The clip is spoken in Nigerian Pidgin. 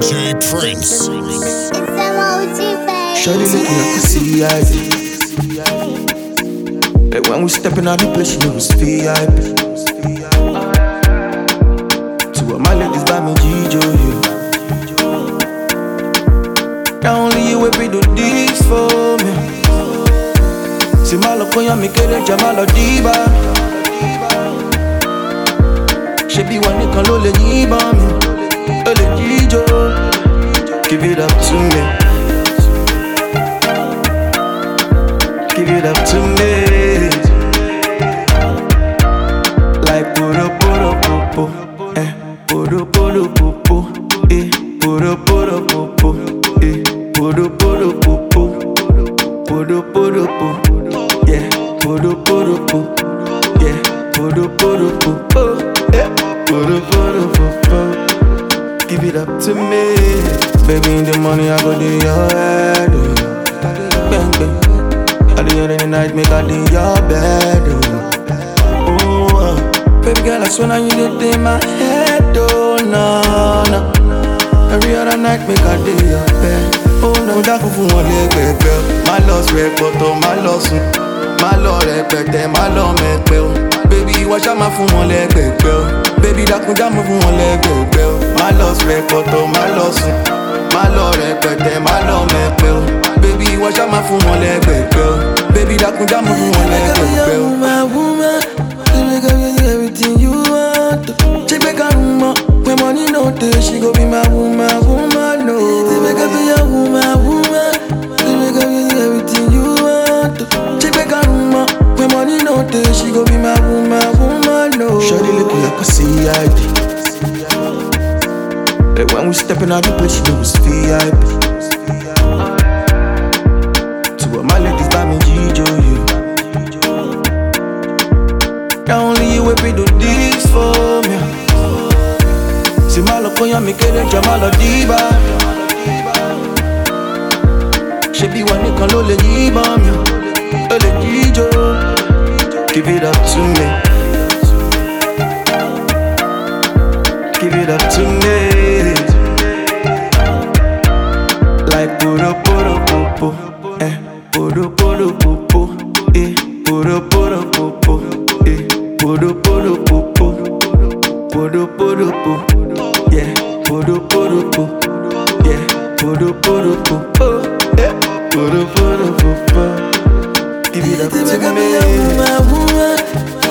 DJ Prince. Shawty looking like a CID. Like when we stepping out the place, she know it's VIP. To all my ladies buy me Gijo, now only you will be do this for me. See my love on ya, me get it, Jamal Diba. She be one nigga low le niba me, ole Gijo. Give it up to me. Give it up to me. Like puro puro popo, puro puro popo, puro puro popo, puro puro popo, puro puro popo, yeah, puro puro popo, yeah, puro puro popo, puro puro popo. Give it up to me, baby. In the morning I go to your head, bang bang. At the end of the night, make I do your bed, baby girl, I swear now you did in my head, oh no, no. Every other night, make I do your bed, oh no. That for one leg, girl. My lost record, my lost, my lord, my lord, baby, watch out my phone one leg, girl. Baby, that could jam for one leg, girl. My lost record, my lost, my lord, my lord, baby, watch out my phone one leg, girl. Baby, that could jam for one leg, girl. My woman, make her get everything you want. She make a woman, when money no there, she go be my woman, no. She make her be a woman, she make her get everything you want. She make a woman, when money no there, she go be my woman, no. Shawty looking like a CID. Like when we stepping out the place, she know it's VIP. To all my ladies buy me Gijo, now only you will be do this for me. See my love on ya, me get it, Jamal Diba. She be one nigga low le niba me, ole Gijo. Give it up to me. Give it up to me. Like puro puro popo, puro puro popo, puro puro popo, puro puro popo, puro puro popo, yeah, puro puro popo, yeah, puro puro popo, puro puro popo. Give it up to me. My woman,